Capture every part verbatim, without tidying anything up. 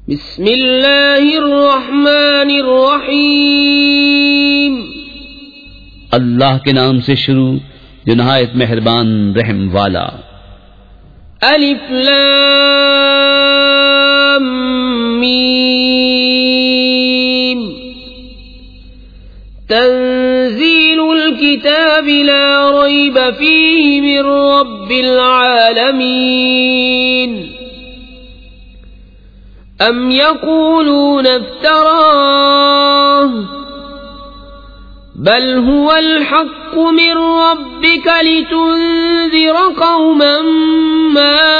بسم اللہ الرحمن الرحیم، اللہ کے نام سے شروع جو نہایت مہربان رحم والا۔ الف لام میم، تنزیل الکتاب لا ریب فیہ من رب العالمین، ام یقولون افتراہ بل هو الحق من ربك لتنذر قوما ما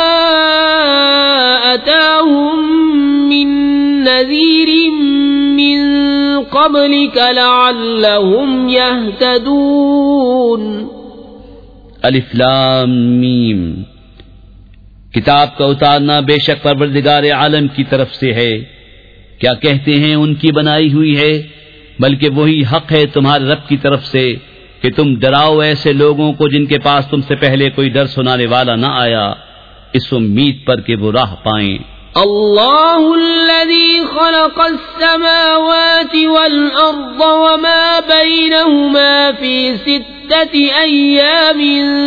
أتاهم من نذير من قبلك لعلهم يهتدون۔ الف لام میم، کتاب کا اتارنا بے شک پروردگار عالم کی طرف سے ہے۔ کیا کہتے ہیں ان کی بنائی ہوئی ہے، بلکہ وہی حق ہے تمہارے رب کی طرف سے کہ تم ڈراؤ ایسے لوگوں کو جن کے پاس تم سے پہلے کوئی ڈر سنانے والا نہ آیا، اس امید پر کہ وہ راہ پائیں۔ اللہ الذی خلق السماوات والارض وما بینہما فی ستة ایام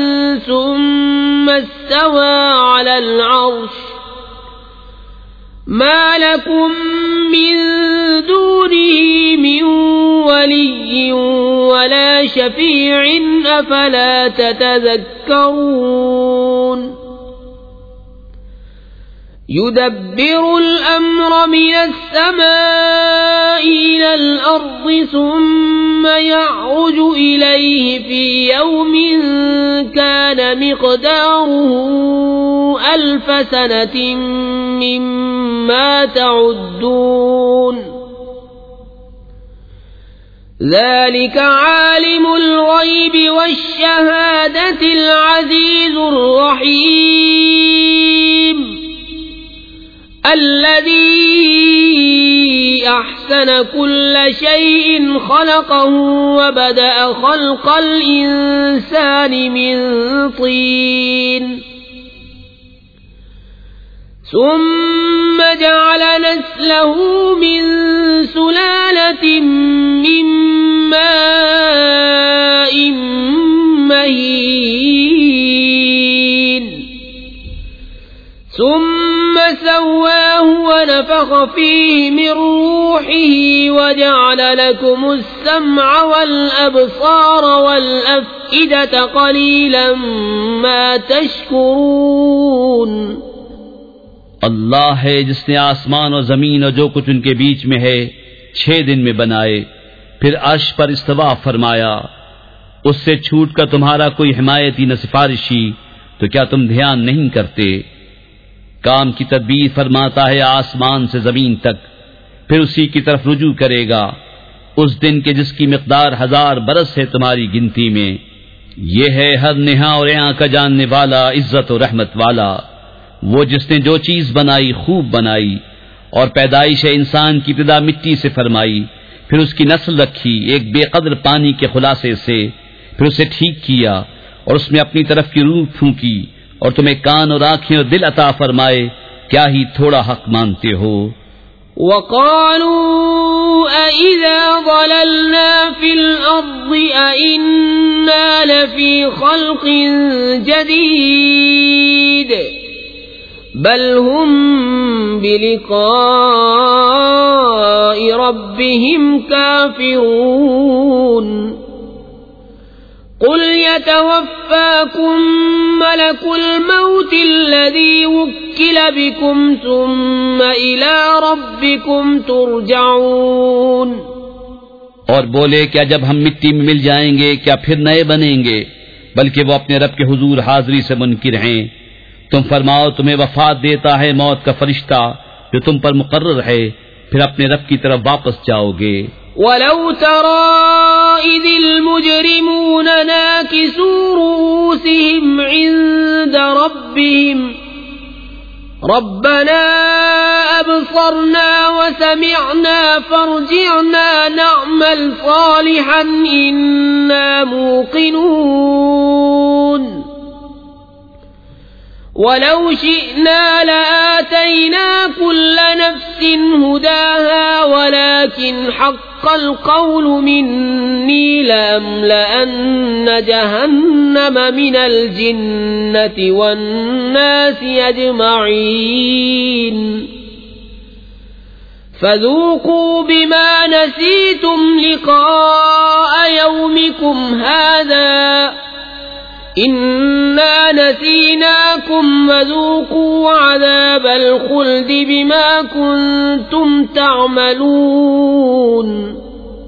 ثم استوى على العرش، ما لكم من دونه من ولي ولا شفيع أفلا تتذكرون۔ يدبر الأمر من السماء إلى الأرض ثم يعرج إليه في يوم كان مقداره ألف سنة مما تعدون۔ ذلك عالم الغيب والشهادة العزيز الرحيم، الذي أحسن كل شيء خلقه وبدأ خلق الإنسان من طين ثم جعل نسله من سلالة من ماء مهين ثم سواه ونفخ فيه من روحه وجعل لكم السمع والأبصار والأفئدة قليلا ما تشكرون۔ اللہ ہے جس نے آسمان اور زمین اور جو کچھ ان کے بیچ میں ہے چھ دن میں بنائے، پھر عرش پر استوا فرمایا، اس سے چھوٹ کر تمہارا کوئی حمایتی نہ سفارشی، تو کیا تم دھیان نہیں کرتے؟ کام کی تدبیر فرماتا ہے آسمان سے زمین تک، پھر اسی کی طرف رجوع کرے گا اس دن کے جس کی مقدار ہزار برس ہے تمہاری گنتی میں۔ یہ ہے ہر نہا اور یہاں کا جاننے والا، عزت و رحمت والا، وہ جس نے جو چیز بنائی خوب بنائی، اور پیدائش انسان کی ابتدا مٹی سے فرمائی، پھر اس کی نسل رکھی ایک بے قدر پانی کے خلاصے سے، پھر اسے ٹھیک کیا اور اس میں اپنی طرف کی روح پھونکی، اور تمہیں کان اور آنکھیں اور دل عطا فرمائے، کیا ہی تھوڑا حق مانتے ہو۔ وَقَالُوا أَإِذَا ضَلَلْنَا فِي الْأَرْضِ أَإِنَّا لَفِي خَلْقٍ جَدِيدٍ بل هم بلقاء ربهم كافرون۔ قل يتوفاكم ملك الموت الذي وكل بكم ثم إلى ربكم ترجعون۔ اور بولے کیا جب ہم مٹی میں مل جائیں گے کیا پھر نئے بنیں گے؟ بلکہ وہ اپنے رب کے حضور حاضری سے منکر ہیں۔ تم فرماؤ تمہیں وفات دیتا ہے موت کا فرشتہ جو تم پر مقرر ہے، پھر اپنے رب کی طرف واپس جاؤ گے۔ وَلَوْ تَرَىٰ إِذِ الْمُجْرِمُونَ نَاكِسُو رُءُوسِهِمْ عِندَ رَبِّهِمْ رَبَّنَا أَبْصَرْنَا وَسَمِعْنَا فَارْجِعْنَا نَعْمَلْ صَالِحًا إِنَّا مُوقِنُونَ۔ وَلَوْ شِئْنَا لَآتَيْنَا كُلَّ نَفْسٍ نفس هداها ولكن حق القول مني لأملأن جهنم من الجنة والناس أجمعين فذوقوا بما نسيتم لقاء يومكم هذا إنا نسيناكم وذوقوا عذاب الخلد بما كنتم تعملون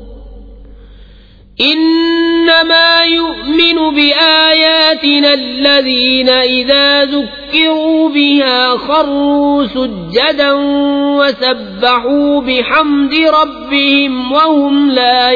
إنما يؤمن بآياتنا الذين إذا ذكروا بها خروا سجدا وسبحوا بحمد ربهم وهم لا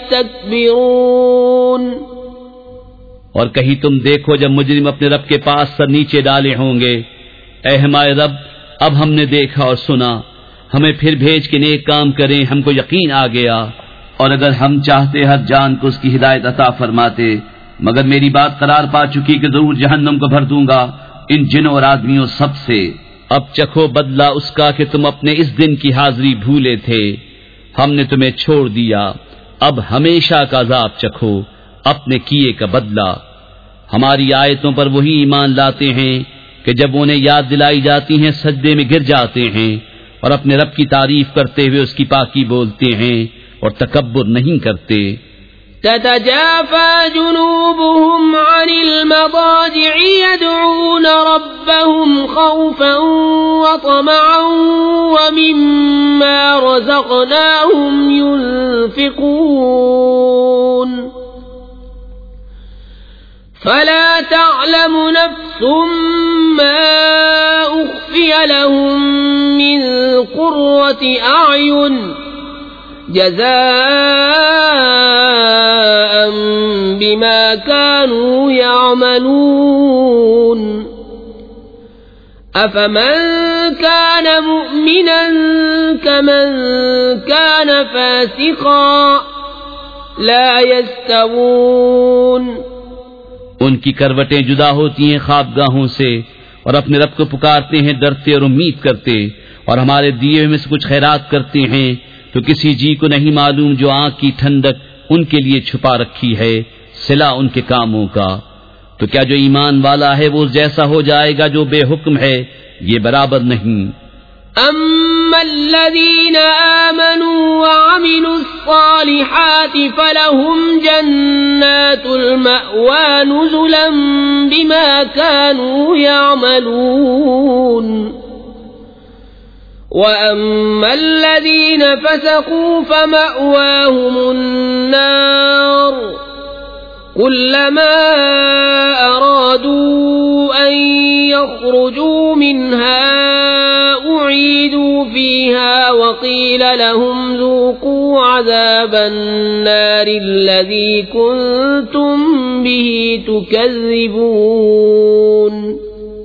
يستكبرون اور کہیں تم دیکھو جب مجرم اپنے رب کے پاس سر نیچے ڈالے ہوں گے، اے ہمارے رب اب ہم نے دیکھا اور سنا، ہمیں پھر بھیج کے نیک کام کریں، ہم کو یقین آ گیا، اور اگر ہم چاہتے ہر جان کو اس کی ہدایت عطا فرماتے، مگر میری بات قرار پا چکی کہ ضرور جہنم کو بھر دوں گا ان جنوں اور آدمیوں سب سے۔ اب چکھو بدلہ اس کا کہ تم اپنے اس دن کی حاضری بھولے تھے، ہم نے تمہیں چھوڑ دیا، اب ہمیشہ کا عذاب چکھو، اپنے کیے کا بدلہ۔ ہماری آیتوں پر وہی ایمان لاتے ہیں کہ جب انہیں یاد دلائی جاتی ہیں سجدے میں گر جاتے ہیں اور اپنے رب کی تعریف کرتے ہوئے اس کی پاکی بولتے ہیں اور تکبر نہیں کرتے۔ تتجافى جنوبهم عن المضاجع يدعون ربهم خوفا وطمعا ومما رزقناهم ينفقون فلا تعلم نفس ما أخفي لهم من قرة أعين جزاء بما كانوا يعملون أفمن كان مؤمنا كمن كان فاسقا لا يستوون۔ ان کی کروٹیں جدا ہوتی ہیں خوابگاہوں سے اور اپنے رب کو پکارتے ہیں ڈرتے اور امید کرتے، اور ہمارے دیے میں سے کچھ خیرات کرتے ہیں تو کسی جی کو نہیں معلوم جو آنکھ کی ٹھنڈک ان کے لیے چھپا رکھی ہے صلہ ان کے کاموں کا۔ تو کیا جو ایمان والا ہے وہ جیسا ہو جائے گا جو بے حکم ہے؟ یہ برابر نہیں۔ أما الذين آمنوا وعملوا الصالحات فلهم جنات المأوى نزلا بما كانوا يعملون وأما الذين فسقوا فمأواهم النار كلما أرادوا أن يخرجوا منها أعيدوا فيها وقيل لهم ذوقوا عذاب النار الذي كنتم به تكذبون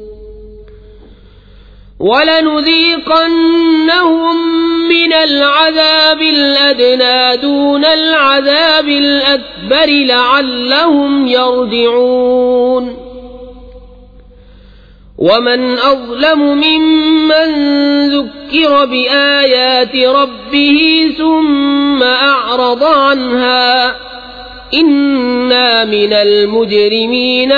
وَلَنُذِيقَنَّهُم مِّنَ الْعَذَابِ الْأَدْنَىٰ دُونَ الْعَذَابِ الْأَكْبَرِ لَعَلَّهُمْ يَرْجِعُونَ وَمَنْ أَظْلَمُ مِمَّن ذُكِّرَ بِآيَاتِ رَبِّهِ ثُمَّ أَعْرَضَ عَنْهَا إِنَّا مِنَ الْمُجْرِمِينَ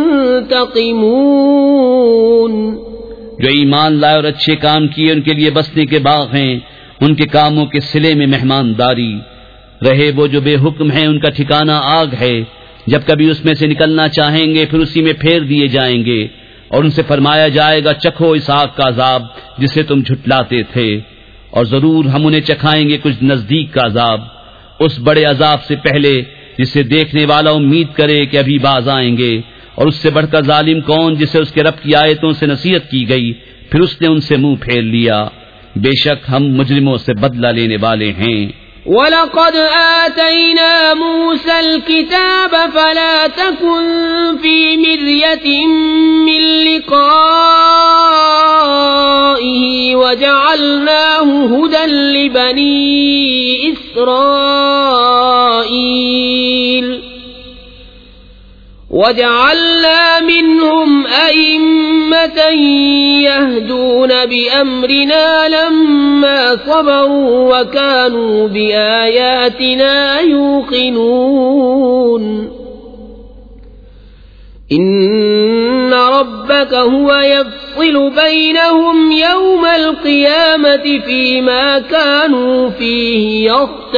مُنْتَقِمُونَ۔ جو ایمان لائے اور اچھے کام کیے ان کے لیے بسنے کے باغ ہیں، ان کے کاموں کے صلے میں مہمانداری رہے۔ وہ جو بے حکم ہیں ان کا ٹھکانہ آگ ہے، جب کبھی اس میں سے نکلنا چاہیں گے پھر اسی میں پھیر دیے جائیں گے، اور ان سے فرمایا جائے گا چکھو اس آگ کا عذاب جسے تم جھٹلاتے تھے، اور ضرور ہم انہیں چکھائیں گے کچھ نزدیک کا عذاب، اس بڑے عذاب سے پہلے جسے دیکھنے والا امید کرے کہ ابھی باز آئیں گے۔ اور اس سے بڑھ کر ظالم کون جسے اس کے رب کی آیتوں سے نصیحت کی گئی پھر اس نے ان سے منہ پھیر لیا۔ بے شک ہم مجرموں سے بدلہ لینے والے ہیں۔ وَلَقَدْ آتَيْنَا مُوسَى الْكِتَابَ فَلَا تَكُنْ فِي مِرْيَةٍ مِّن لِقَائِهِ وَجَعَلْنَاهُ هُدًى لِبَنِي إِسْرَائِيلَ وجعلنا منهم أئمة يهدون بأمرنا لما صبروا وكانوا بآياتنا يوقنون إن ربك هو يفصل بينهم يوم القيامة فيما كانوا فيه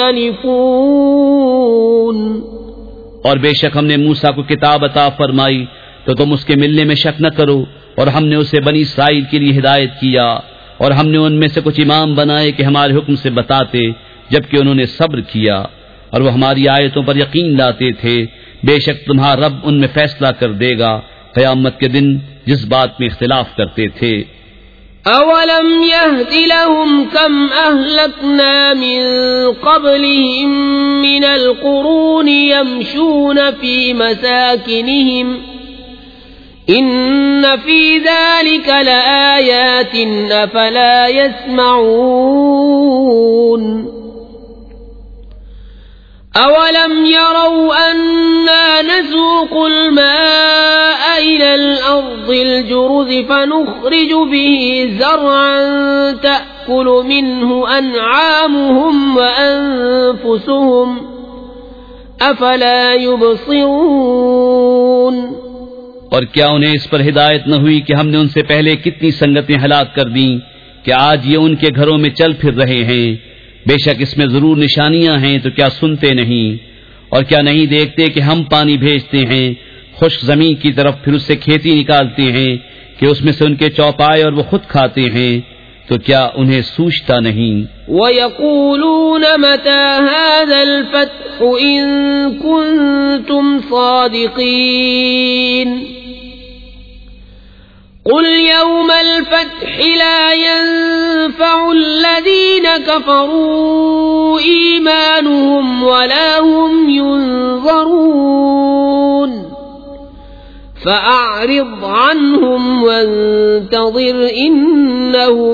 يختلفون اور بے شک ہم نے موسیٰ کو کتاب عطا فرمائی تو تم اس کے ملنے میں شک نہ کرو، اور ہم نے اسے بنی اسرائیل کے لیے ہدایت کیا، اور ہم نے ان میں سے کچھ امام بنائے کہ ہمارے حکم سے بتاتے، جبکہ انہوں نے صبر کیا اور وہ ہماری آیتوں پر یقین لاتے تھے۔ بے شک تمہارا رب ان میں فیصلہ کر دے گا قیامت کے دن جس بات میں اختلاف کرتے تھے۔ أَوَلَمْ يَهْدِ لَهُمْ كَمْ أَهْلَكْنَا مِنْ قَبْلِهِمْ مِنَ الْقُرُونِ يَمْشُونَ فِي مَسَاكِنِهِمْ إِنَّ فِي ذَلِكَ لَآيَاتٍ أَفَلَا يَسْمَعُونَ أَوَلَمْ يَرَوْا أَنَّا نَسُوقُ الْمَاءَ إِلَى الْأَرْضِ الْجُرُزِ فَنُخْرِجُ بِهِ زَرْعًا تَأْكُلُ مِنْهُ أَنْعَامُهُمْ وَأَنْفُسُهُمْ أَفَلَا يُبْصِرُونَ اور کیا انہیں اس پر ہدایت نہ ہوئی کہ ہم نے ان سے پہلے کتنی سنگتیں ہلاک کر دیں کہ آج یہ ان کے گھروں میں چل پھر رہے ہیں؟ بے شک اس میں ضرور نشانیاں ہیں، تو کیا سنتے نہیں؟ اور کیا نہیں دیکھتے کہ ہم پانی بھیجتے ہیں خشک زمین کی طرف، پھر اس سے کھیتی نکالتے ہیں کہ اس میں سے ان کے چوپائے اور وہ خود کھاتے ہیں، تو کیا انہیں سوچتا نہیں؟ وَيَقُولُونَ مَتَى هَذَا الْفَتْحُ إِن كُنتُمْ صَادِقِينَ قُلْ يَوْمَ الْفَتْحِ لَا يَنفَعُ الَّذِينَ كَفَرُوا إِيمَانُهُمْ وَلَا هُمْ يُنظَرُونَ فَأَعْرِضْ عَنْهُمْ وَانتَظِرْ إِنَّهُمْ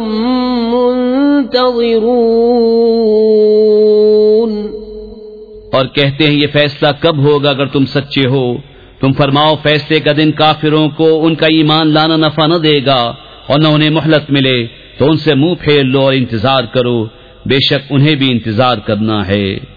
مُنتَظِرُونَ اور کہتے ہیں یہ فیصلہ کب ہوگا اگر تم سچے ہو؟ تم فرماؤ فیصلے کا دن کافروں کو ان کا ایمان لانا نفع نہ دے گا اور نہ انہیں مہلت ملے، تو ان سے منہ پھیر لو اور انتظار کرو، بے شک انہیں بھی انتظار کرنا ہے۔